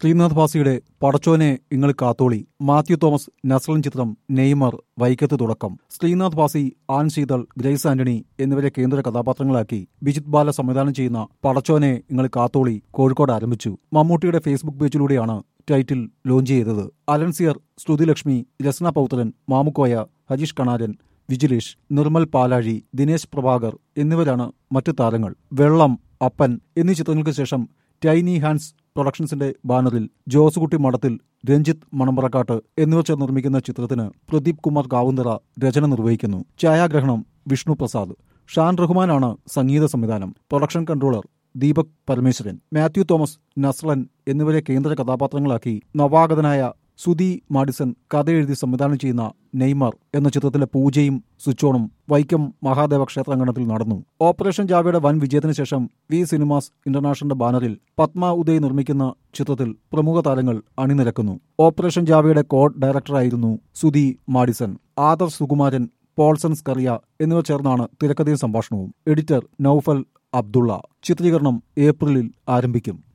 ശ്രീനാഥ് ഭാസിയുടെ പടച്ചോനെ ഇങ്ങൾ കാത്തോളി, മാത്യു തോമസ് നസ്രൻ ചിത്രം നെയ്മർ വൈക്കത്ത് തുടക്കം. ശ്രീനാഥ് ഭാസി, ആൻ ശീതൾ, ഗ്രേസ് ആന്റണി എന്നിവരെ കേന്ദ്ര കഥാപാത്രങ്ങളാക്കി വിജിത് ബാല സംവിധാനം ചെയ്യുന്ന പടച്ചോനെ ഇങ്ങൾ കാത്തോളി കോഴിക്കോട് ആരംഭിച്ചു. മമ്മൂട്ടിയുടെ ഫേസ്ബുക്ക് പേജിലൂടെയാണ് ടൈറ്റിൽ ലോഞ്ച് ചെയ്തത്. അലൻസിയർ, ശ്രുതി ലക്ഷ്മി, രസ്ന പൗത്രൻ, മാമുക്കോയ, ഹരീഷ് കണാരൻ, വിജിലേഷ്, നിർമ്മൽ പാലാഴി, ദിനേശ് പ്രഭാകർ എന്നിവരാണ് മറ്റു താരങ്ങൾ. വെള്ളം, അപ്പൻ എന്നീ ചിത്രങ്ങൾക്ക് ശേഷം ടൈനി ഹാൻഡ്സ് പ്രൊഡക്ഷൻസിന്റെ ബാനറിൽ ജോസുകുട്ടി മഠത്തിൽ, രഞ്ജിത്ത് മണമ്പറക്കാട്ട് എന്നിവർ ചേർന്ന് നിർമ്മിക്കുന്ന ചിത്രത്തിന് പ്രദീപ് കുമാർ കാവുന്തറ രചന നിർവഹിക്കുന്നു. ഛായാഗ്രഹണം വിഷ്ണു പ്രസാദ്. ഷാൻ റഹ്മാനാണ് സംഗീത സംവിധാനം. Production controller Deepak Parameswaran. മാത്യു തോമസ്, നസ്രൻ എന്നിവരെ കേന്ദ്ര കഥാപാത്രങ്ങളാക്കി നവാഗതനായ സുധി മാഡിസൺ കഥയെഴുതി സംവിധാനം ചെയ്യുന്ന നെയ്മർ എന്ന ചിത്രത്തിലെ പൂജയും സ്വിച്ച് വൈക്കം മഹാദേവ ക്ഷേത്രാങ്കണത്തിൽ നടന്നു. ഓപ്പറേഷൻ ജാവയുടെ വൻ വിജയത്തിന് ശേഷം വി സിനിമാസ് ഇന്റർനാഷണൽ ബാനറിൽ പത്മ ഉദയ് നിർമ്മിക്കുന്ന ചിത്രത്തിൽ പ്രമുഖ താരങ്ങൾ അണിനിരക്കുന്നു. ഓപ്പറേഷൻ ജാവയുടെ കോ ഡയറക്ടറായിരുന്നു സുധി മാഡിസൺ. ആദർ സുകുമാരൻ, പോൾസൺ സ്കറിയ എന്നിവർ ചേർന്നാണ് തിരക്കഥയും സംഭാഷണവും. എഡിറ്റർ നൌഫൽ അബ്ദുള്ള. ചിത്രീകരണം ഏപ്രിലിൽ ആരംഭിക്കും.